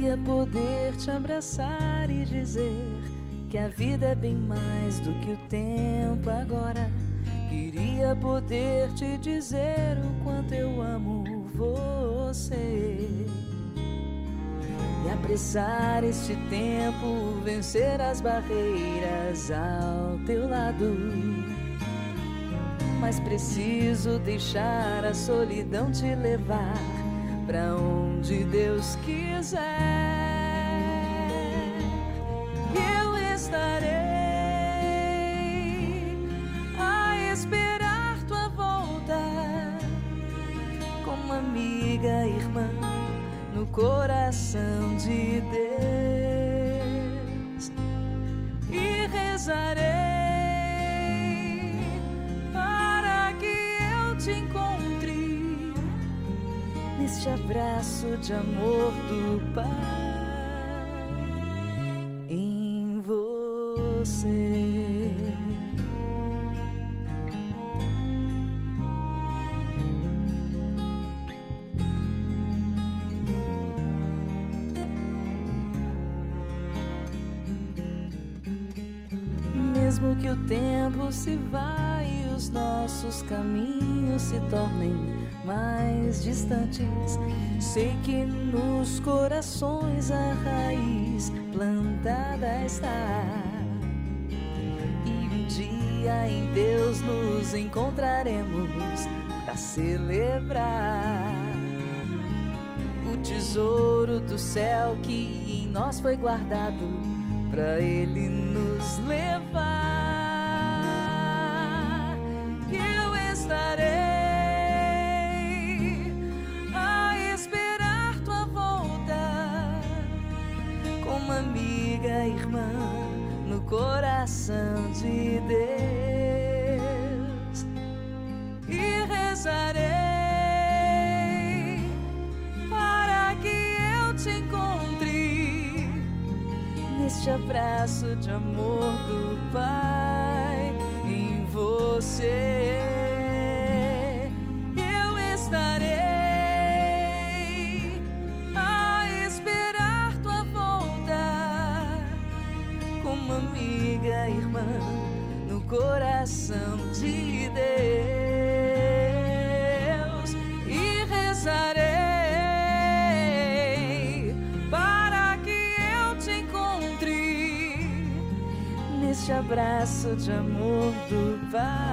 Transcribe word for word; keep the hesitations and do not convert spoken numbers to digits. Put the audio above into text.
Queria poder te abraçar e dizer que a vida é bem mais do que o tempo agora. Queria poder te dizer o quanto eu amo você e apressar este tempo, vencer as barreiras ao teu lado. Mas preciso deixar a solidão te levar pra onde Deus quiser. Eu estarei a esperar tua volta, como amiga, irmã, no coração de Deus. E rezarei para que eu te encontre neste abraço de amor do Pai em você. Mesmo que o tempo se vá e os nossos caminhos se tornem mais distantes, sei que nos corações a raiz plantada está. E um dia em Deus nos encontraremos para celebrar o tesouro do céu que em nós foi guardado, pra Ele nos levar. Eu estarei a esperar tua volta, como amiga, irmã, no coração de Deus. E rezarei para que eu te encontre neste abraço de amor do Pai em você. Eu estarei a esperar tua volta, como amiga, irmã, no coração de Deus. E rezarei neste abraço de amor do Pai.